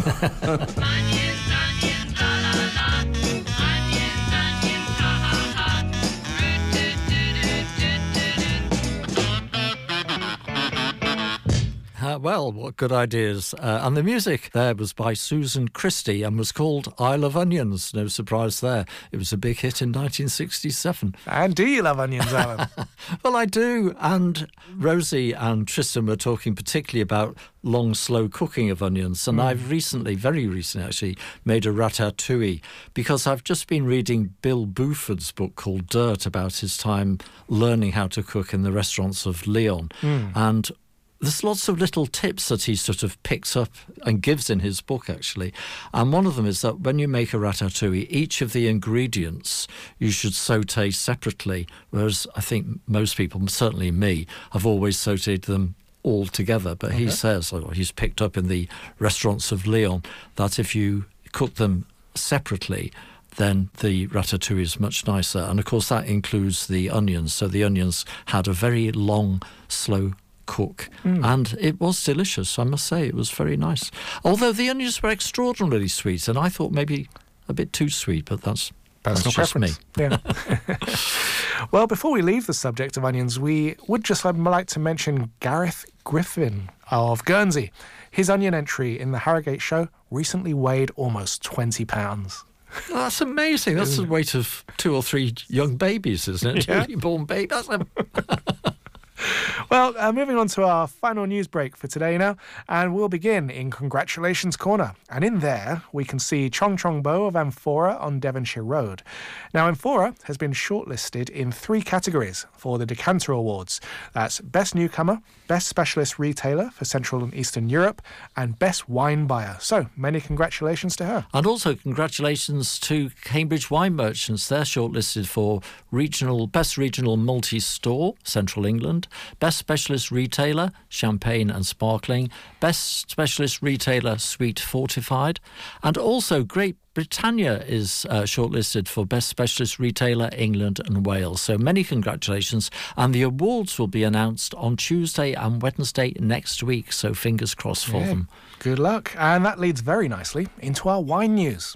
Uh, well, what good ideas. Uh, and the music there was by Susan Christie and was called I Love Onions. No surprise there. It was a big hit in nineteen sixty-seven. And do you love onions, Alan? Well, I do. And Rosie and Tristan were talking particularly about long, slow cooking of onions. And mm. I've recently, very recently actually, made a ratatouille because I've just been reading Bill Buford's book called Dirt about his time learning how to cook in the restaurants of Lyon. Mm. And there's lots of little tips that he sort of picks up and gives in his book, actually. And one of them is that when you make a ratatouille, each of the ingredients you should sauté separately, whereas I think most people, certainly me, have always sautéed them all together, but he Okay. says, or he's picked up in the restaurants of Lyon, that if you cook them separately, then the ratatouille is much nicer. And of course that includes the onions. So the onions had a very long, slow cook. Mm. And it was delicious, I must say. It was very nice. Although the onions were extraordinarily sweet, and I thought maybe a bit too sweet, but that's, that's Personal just me. preference. Yeah. Well, before we leave the subject of onions, we would just like to mention Gareth Griffin of Guernsey. His onion entry in the Harrogate show recently weighed almost twenty pounds. That's amazing. That's the weight of two or three young babies, isn't it? Yeah. Newly born babies. That's a... Well, uh, moving on to our final news break for today now, and we'll begin in Congratulations Corner. And in there, we can see Chong Chong Bo of Amphora on Devonshire Road. Now, Amphora has been shortlisted in three categories for the Decanter Awards. That's Best Newcomer, Best Specialist Retailer for Central and Eastern Europe, and Best Wine Buyer. So, many congratulations to her. And also congratulations to Cambridge Wine Merchants. They're shortlisted for regional Best Regional Multi-Store, Central England, Best Specialist Retailer, Champagne and Sparkling, Best Specialist Retailer, Sweet Fortified, and also Great Britannia is uh, shortlisted for Best Specialist Retailer, England and Wales. So many congratulations. And the awards will be announced on Tuesday and Wednesday next week. So fingers crossed for Yeah, them. Good luck. And that leads very nicely into our wine news.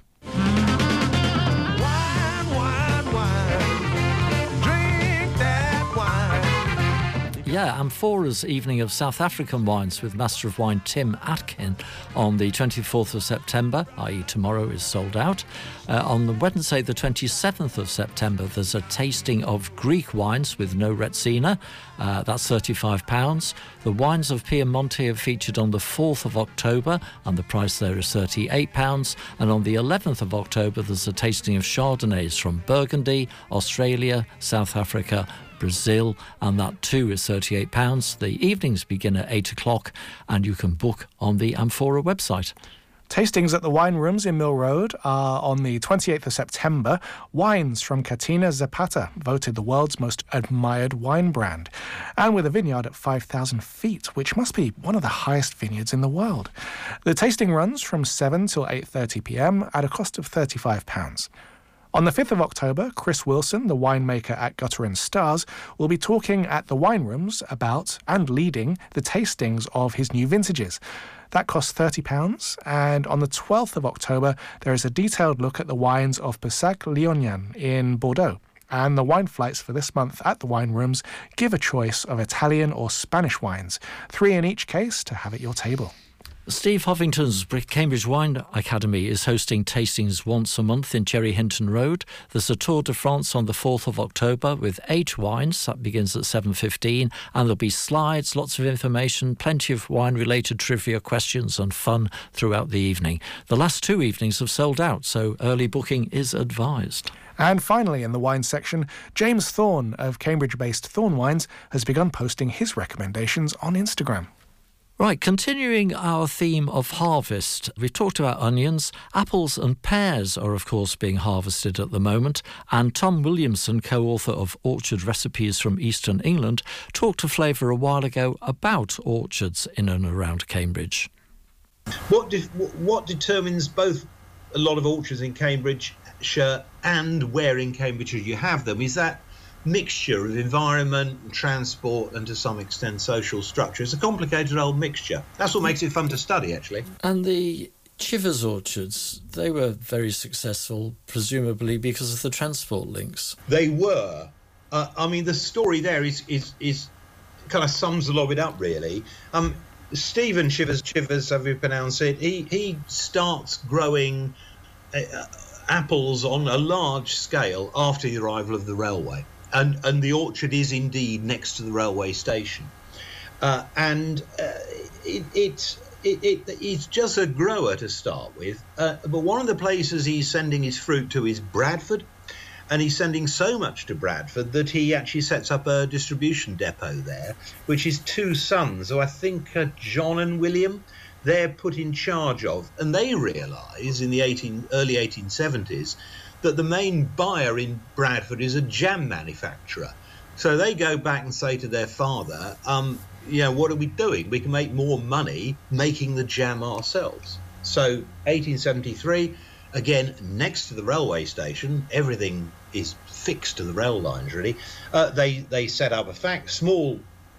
Yeah, Amphora's Evening of South African Wines with Master of Wine Tim Atkin on the twenty-fourth of September, that is tomorrow is sold out. Uh, on the Wednesday the twenty-seventh of September, there's a tasting of Greek wines with no Retsina. Uh, that's thirty-five pounds. The wines of Piemonte are featured on the fourth of October, and the price there is thirty-eight pounds. And on the eleventh of October, there's a tasting of Chardonnays from Burgundy, Australia, South Africa, Brazil, and that too is thirty-eight pounds. The evenings begin at eight o'clock, and you can book on the Amphora website. Tastings at the Wine Rooms in Mill Road are on the twenty-eighth of September. Wines from Katina Zapata, voted the world's most admired wine brand, and with a vineyard at five thousand feet, which must be one of the highest vineyards in the world. The tasting runs from seven till eight thirty p m at a cost of thirty-five pounds. On the fifth of October, Chris Wilson, the winemaker at Gutter and Stars, will be talking at the Wine Rooms about and leading the tastings of his new vintages. That costs thirty pounds, and on the twelfth of October, there is a detailed look at the wines of Pessac Léognan in Bordeaux. And the wine flights for this month at the Wine Rooms give a choice of Italian or Spanish wines, three in each case to have at your table. Steve Huffington's Cambridge Wine Academy is hosting tastings once a month in Cherry Hinton Road. There's a Tour de France on the fourth of October with eight wines. That begins at seven fifteen, and there'll be slides, lots of information, plenty of wine-related trivia questions and fun throughout the evening. The last two evenings have sold out, so early booking is advised. And finally, in the wine section, James Thorne of Cambridge-based Thorne Wines has begun posting his recommendations on Instagram. Right, continuing our theme of harvest, we've talked about onions. Apples and pears are, of course, being harvested at the moment. And Tom Williamson, co-author of Orchard Recipes from Eastern England, talked to Flavour a while ago about orchards in and around Cambridge. What, de- what determines both a lot of orchards in Cambridgeshire and where in Cambridgeshire you have them is that mixture of environment and transport and to some extent social structure. It's a complicated old mixture. That's what makes it fun to study, actually. And the Chivers orchards, they were very successful, presumably because of the transport links. They were. Uh, I mean, the story there is is is kind of sums a lot of it up, really. Um, Stephen Chivers, Chivers, however you pronounce it, he he starts growing uh, apples on a large scale after the arrival of the railway. And, and the orchard is indeed next to the railway station. Uh, and uh, it, it, it, it, he's just a grower to start with. Uh, but one of the places he's sending his fruit to is Bradford. And he's sending so much to Bradford that he actually sets up a distribution depot there, which his two sons, who I think are John and William, they're put in charge of. And they realise in the eighteen, early eighteen seventies that the main buyer in Bradford is a jam manufacturer. So they go back and say to their father, um, you know, what are we doing? We can make more money making the jam ourselves. So eighteen seventy-three, again, next to the railway station, everything is fixed to the rail lines, really. Uh, they, they set up a fact, small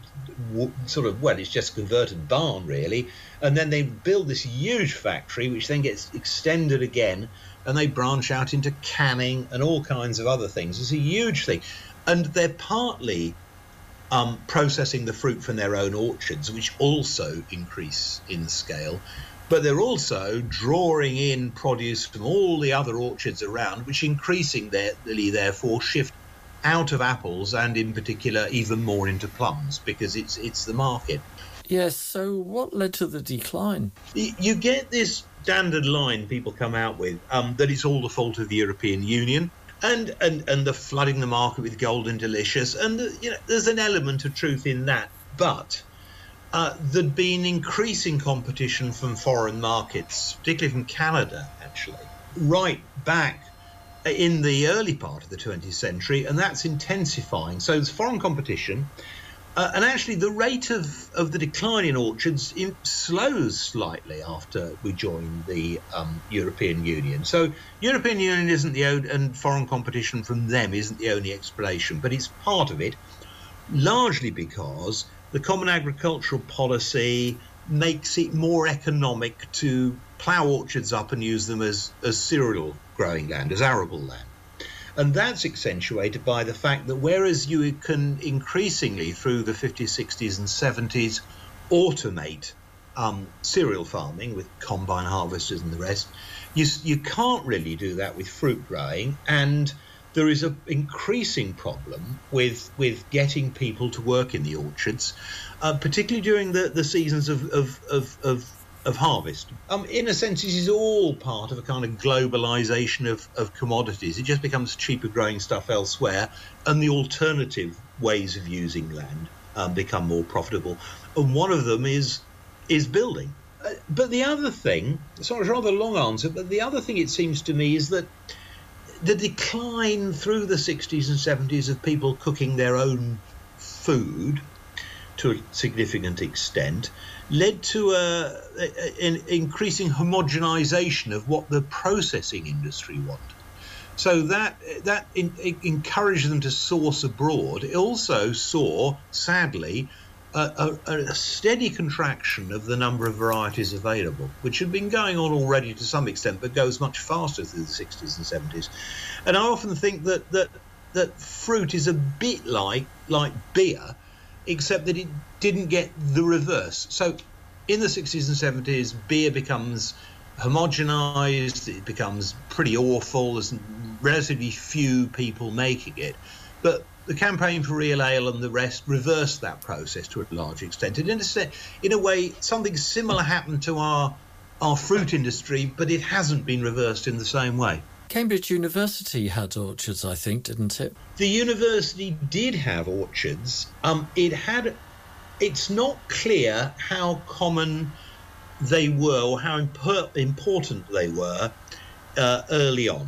w- sort of, well, it's just a converted barn, really. And then they build this huge factory, which then gets extended again, and they branch out into canning and all kinds of other things. It's a huge thing. And they're partly um, processing the fruit from their own orchards, which also increase in scale. But they're also drawing in produce from all the other orchards around, which increasingly, therefore, shift out of apples and, in particular, even more into plums, because it's it's the market. Yes, so what led to the decline? You get this standard line people come out with, um, that it's all the fault of the European Union and, and, and the flooding the market with Golden Delicious. And, you know, there's an element of truth in that. But Uh, there'd been increasing competition from foreign markets, particularly from Canada, actually, right back in the early part of the twentieth century, and that's intensifying. So there's foreign competition, uh, and actually the rate of, of the decline in orchards in, slows slightly after we joined the um, European Union. So European Union isn't the only, and foreign competition from them isn't the only explanation, but it's part of it, largely because the Common Agricultural Policy makes it more economic to plough orchards up and use them as, as cereal growing land, as arable land. And that's accentuated by the fact that whereas you can increasingly through the fifties, sixties and seventies automate um, cereal farming with combine harvesters and the rest, you, you can't really do that with fruit growing. And there is an increasing problem with with getting people to work in the orchards, uh, particularly during the, the seasons of of, of, of of harvest. Um, in a sense, this is all part of a kind of globalization of, of commodities. It just becomes cheaper growing stuff elsewhere, and the alternative ways of using land um, become more profitable. And one of them is is building. Uh, but the other thing, sorry, it's a rather long answer, but the other thing it seems to me is that the decline through the sixties and seventies of people cooking their own food to a significant extent led to a, a, an increasing homogenization of what the processing industry wanted. So that that in, it encouraged them to source abroad. It also saw, sadly, a, a, a steady contraction of the number of varieties available, which had been going on already to some extent, but goes much faster through the sixties and seventies. And I often think that that that fruit is a bit like like beer, except that it didn't get the reverse. So in the sixties and seventies, beer becomes homogenized, it becomes pretty awful, there's relatively few people making it. But the campaign for real ale and the rest reversed that process to a large extent. And in a, in a way, something similar happened to our, our fruit industry, but it hasn't been reversed in the same way. Cambridge University had orchards, I think, didn't it? The university did have orchards. Um, it had. It's not clear how common they were or how imp- important they were uh, early on.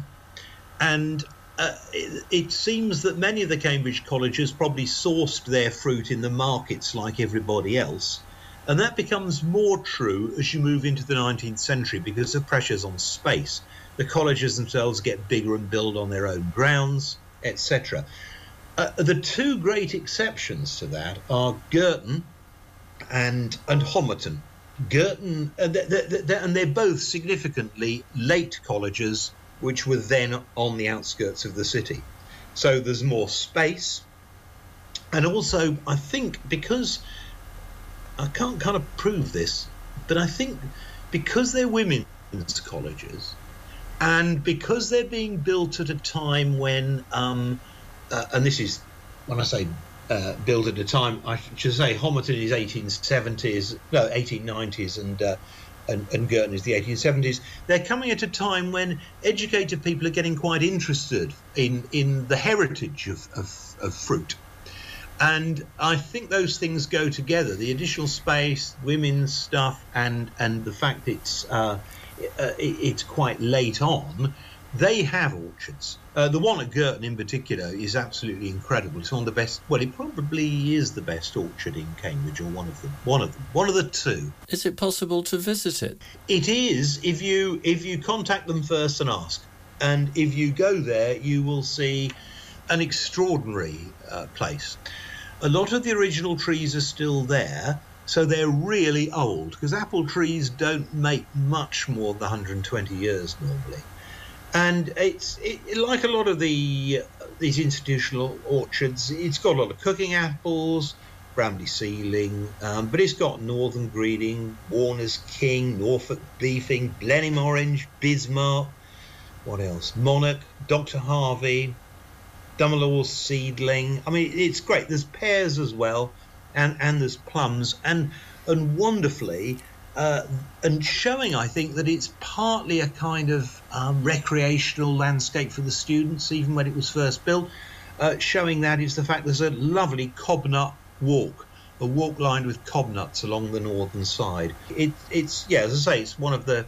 And uh, it, it seems that many of the Cambridge colleges probably sourced their fruit in the markets like everybody else. And that becomes more true as you move into the nineteenth century because of pressures on space. The colleges themselves get bigger and build on their own grounds, et cetera. Uh, the two great exceptions to that are Girton and and Homerton. Girton, uh, they're, they're, and they're both significantly late colleges, which were then on the outskirts of the city. So there's more space. And also, I think, because I can't kind of prove this, but I think because they're women's colleges, and because they're being built at a time when, um, uh, and this is, when I say uh, built at a time, I should say Homerton is eighteen seventies, no, eighteen nineties, and, uh, and, and Girton is the eighteen seventies. They're coming at a time when educated people are getting quite interested in, in the heritage of, of, of fruit. And I think those things go together, the additional space, women's stuff, and, and the fact it's... Uh, Uh, it, it's quite late on, they have orchards. Uh, the one at Girton in particular is absolutely incredible. It's one of the best, well, it probably is the best orchard in Cambridge, or one of them. One of them. One of the two. Is it possible to visit it? It is, if you if you contact them first and ask. And if you go there, you will see an extraordinary uh, place. A lot of the original trees are still there, so they're really old, because apple trees don't make much more than one hundred twenty years normally. And it's it, like a lot of the uh, these institutional orchards, it's got a lot of cooking apples, Bramley Ceiling, um, but it's got Northern Breeding, Warner's King, Norfolk Beefing, Blenheim Orange, Bismarck, what else? Monarch, Doctor Harvey, Dumalaw's Seedling. I mean, it's great. There's pears as well, and, and there's plums, and and wonderfully, uh, and showing, I think, that it's partly a kind of um, recreational landscape for the students, even when it was first built. Uh, showing that is the fact there's a lovely cobnut walk, a walk lined with cobnuts along the northern side. It, it's, yeah, as I say, it's one of the,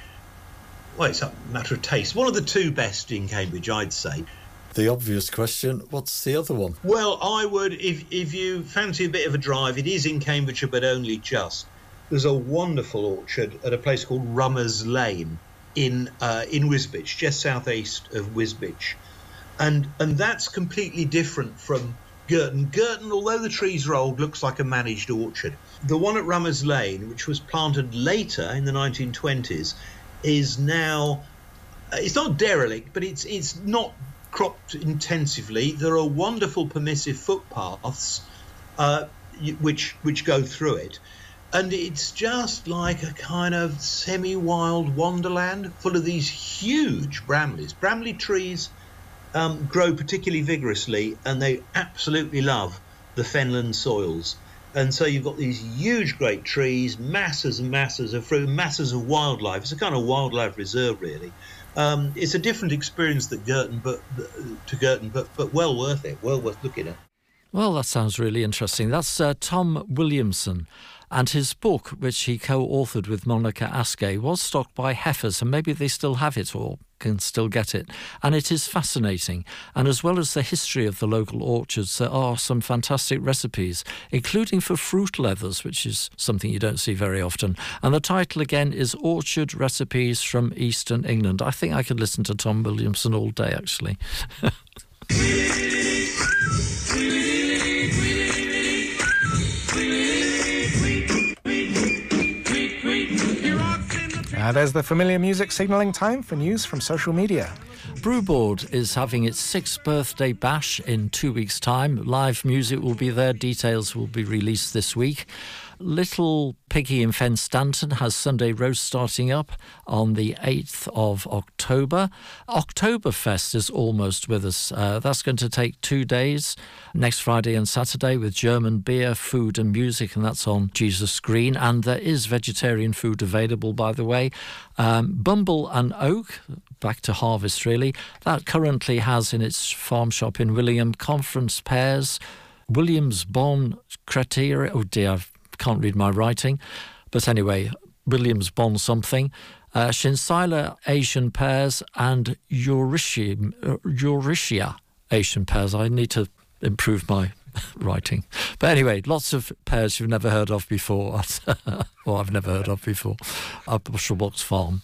well, it's a matter of taste, one of the two best in Cambridge, I'd say. The obvious question, what's the other one? Well, I would, if if you fancy a bit of a drive, it is in Cambridgeshire, but only just. There's a wonderful orchard at a place called Rummers Lane in uh, in Wisbech, just southeast of Wisbech. And and that's completely different from Girton. Girton, although the trees are old, looks like a managed orchard. The one at Rummers Lane, which was planted later in the nineteen twenties, is now, uh, it's not derelict, but it's it's not cropped intensively. There are wonderful permissive footpaths uh, which which go through it, and it's just like a kind of semi-wild wonderland full of these huge bramleys. Bramley trees um, grow particularly vigorously, and they absolutely love the fenland soils. And so you've got these huge, great trees, masses and masses of fruit, masses of wildlife. It's a kind of wildlife reserve, really. Um, it's a different experience that Girton, but to Girton, but but well worth it. Well worth looking at. Well, that sounds really interesting. That's uh, Tom Williamson. And his book, which he co-authored with Monica Askey, was stocked by Heifers, and maybe they still have it or can still get it. And it is fascinating. And as well as the history of the local orchards, there are some fantastic recipes, including for fruit leathers, which is something you don't see very often. And the title, again, is Orchard Recipes from Eastern England. I think I could listen to Tom Williamson all day, actually. Uh, there's the familiar music signalling time for news from social media. Brewboard is having its sixth birthday bash in two weeks' time. Live music will be there. Details will be released this week. Little Piggy in Fen Stanton has Sunday roast starting up on the eighth of October. Oktoberfest is almost with us. Uh, that's going to take two days, next Friday and Saturday, with German beer, food and music, and that's on Jesus Green. And there is vegetarian food available, by the way. Um, Bumble and Oak, back to harvest really, that currently has in its farm shop in William Conference pears, Williams Bon Criteria, oh dear, I've can't read my writing, but anyway, Williams Bond something, uh, Shinsila Asian pears and Euricia, Euricia Asian pears. I need to improve my writing. But anyway, lots of pears you've never heard of before, or I've never heard of before, at Bushelbox Farm.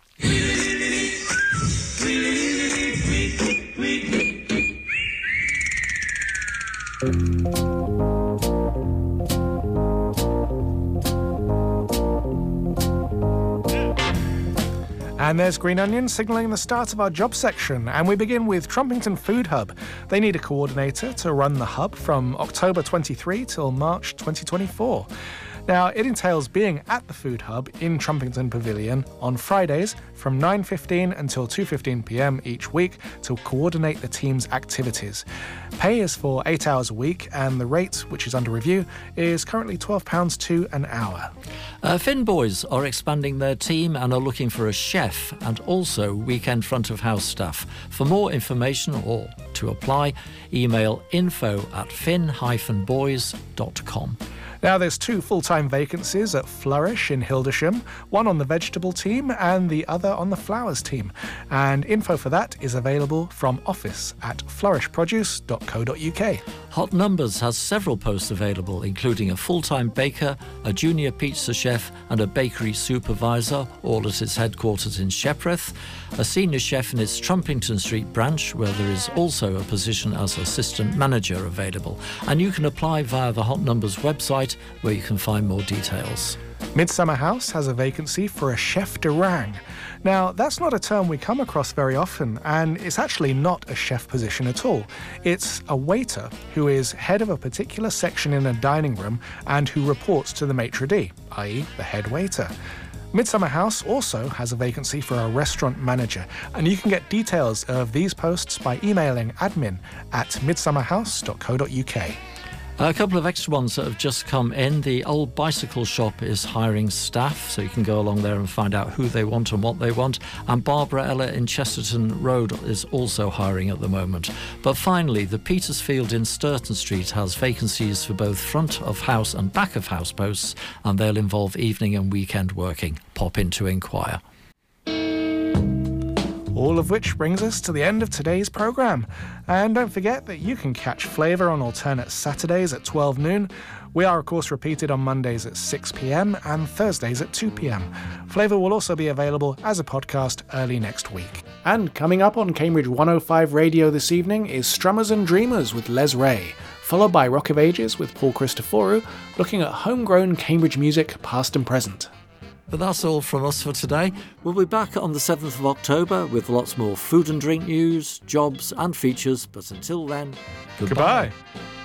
And there's Green Onion signalling the start of our job section. And we begin with Trumpington Food Hub. They need a coordinator to run the hub from October twenty-three till March twenty twenty-four. Now, it entails being at the Food Hub in Trumpington Pavilion on Fridays from nine fifteen until two fifteen p m each week to coordinate the team's activities. Pay is for eight hours a week, and the rate, which is under review, is currently twelve pounds two an hour. Uh, Finn Boys are expanding their team and are looking for a chef and also weekend front of house staff. For more information or to apply, email info at fin dash boys dot com. Now, there's two full-time vacancies at Flourish in Hildersham, one on the vegetable team and the other on the flowers team. And info for that is available from office at flourish produce dot co dot uk. Hot Numbers has several posts available, including a full-time baker, a junior pizza chef and a bakery supervisor, all at its headquarters in Shepreth, a senior chef in its Trumpington Street branch, where there is also a position as assistant manager available. And you can apply via the Hot Numbers website, where you can find more details. Midsummer House has a vacancy for a chef de rang. Now, that's not a term we come across very often, and it's actually not a chef position at all. It's a waiter who is head of a particular section in a dining room and who reports to the maitre d', that is the head waiter. Midsummer House also has a vacancy for a restaurant manager, and you can get details of these posts by emailing admin at midsummer house dot co dot uk. A couple of extra ones that have just come in. The Old Bicycle Shop is hiring staff, so you can go along there and find out who they want and what they want. And Barbara Ella in Chesterton Road is also hiring at the moment. But finally, the Petersfield in Sturton Street has vacancies for both front of house and back of house posts, and they'll involve evening and weekend working. Pop in to inquire. All of which brings us to the end of today's programme. And don't forget that you can catch Flavour on alternate Saturdays at twelve noon. We are, of course, repeated on Mondays at six p m and Thursdays at two p m. Flavour will also be available as a podcast early next week. And coming up on Cambridge one oh five Radio this evening is Strummers and Dreamers with Les Ray, followed by Rock of Ages with Paul Christoforou, looking at homegrown Cambridge music past and present. But that's all from us for today. We'll be back on the seventh of October with lots more food and drink news, jobs and features. But until then, goodbye. Goodbye.